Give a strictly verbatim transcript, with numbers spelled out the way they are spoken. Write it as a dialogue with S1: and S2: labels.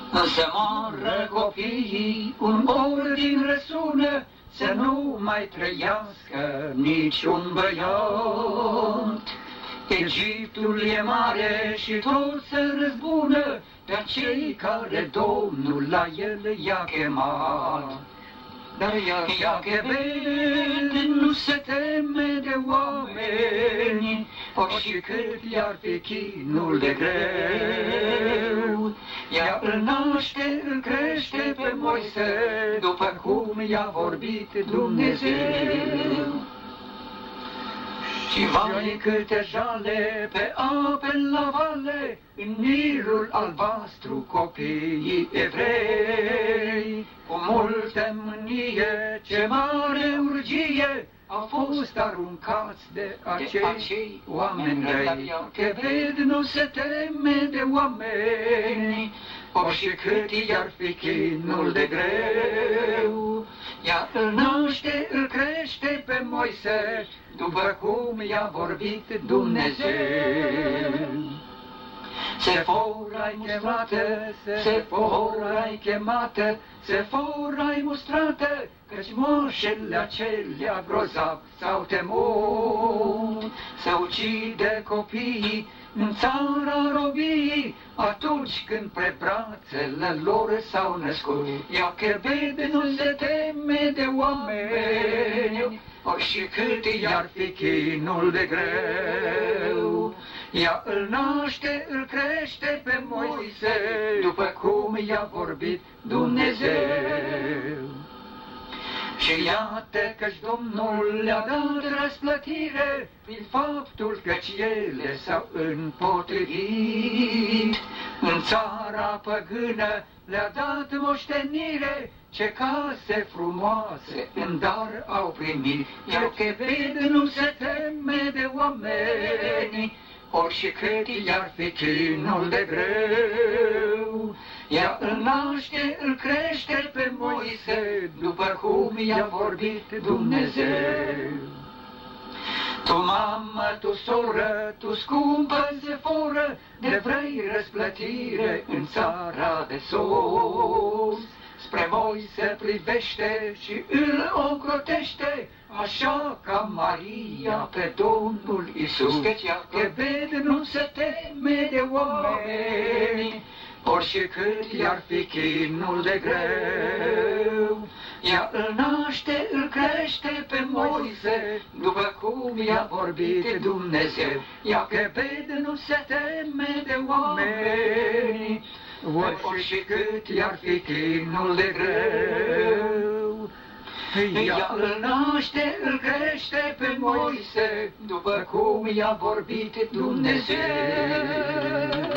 S1: Să moară copiii, un ordin răsună, să nu mai trăiască niciun băiat. Egiptul e mare și tot se răzbună pe cei care Domnul la el i-a chemat. Dar Iachebed nu se teme de oameni, oricât i-ar fi chinul de greu. Ea îl naște, îl crește pe Moise, după cum i-a vorbit Dumnezeu. Și vai câte jale pe ape la vale, în Nilul albastru copiii evrei. Cu multă mânie, ce mare urgie, au fost aruncați de acei oameni răi. Iachebed nu se teme de oameni, oricât i-ar fi chinul de greu. Ea îl naște, îl crește pe Moise, după cum i-a vorbit Dumnezeu. Seforai chemată, Seforai chemată, Seforai mustrată, căci moșele acelea grozav s-au temut. Să ucide copiii în țara robiei, atunci când pe brațele lor s-au născut. Iachebed nu se teme de oameni, oricât i-ar fi chinul de greu. Ea îl naște, îl crește pe Moise, după cum i-a vorbit Dumnezeu. Și iată că-și Domnul le-a dat răsplătire prin faptul căci ele s-au împotrivit. În țara păgână le-a dat moștenire, ce case frumoase în dar au primit. Iachebed nu se teme de oameni, oricât i-ar fi chinul de greu. Ea îl naște, îl crește pe Moise, după cum i-a vorbit Dumnezeu. Tu mamă, tu soră, tu scumpă Seforă, de vrei răsplătire în țara de sus. Spre Moise privește și îl ocrotește, așa ca Maria pe Domnul Iisus. Iachebed nu se teme de oameni, oricât i-ar fi chinul de greu. Ea îl naște, îl crește pe Moise, după cum i-a vorbit Dumnezeu. Iachebed nu se teme de oameni, oricât i-ar fi chinul de greu. Ea îl naște, îl crește pe Moise, după cum i-a vorbit Dumnezeu.